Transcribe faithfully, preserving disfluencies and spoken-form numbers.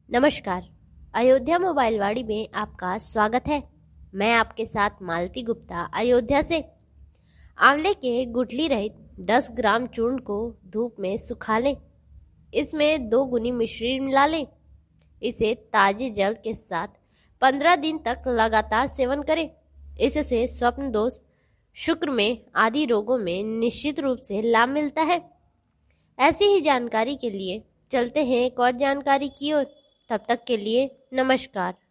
नमस्कार। अयोध्या मोबाइल वाड़ी में आपका स्वागत है। मैं आपके साथ मालती गुप्ता अयोध्या से। आंवले के गुठली रहित दस ग्राम चूर्ण को धूप में सुखा लें। इसमें दो गुनी मिश्री मिला लें। इसे ताजे जल के साथ पंद्रह दिन तक लगातार सेवन करें। इससे स्वप्न दोष, शुक्र में आदि रोगों में निश्चित रूप से लाभ मिलता है। ऐसी ही जानकारी के लिए चलते हैं एक और जानकारी की ओर। तब तक के लिए नमस्कार।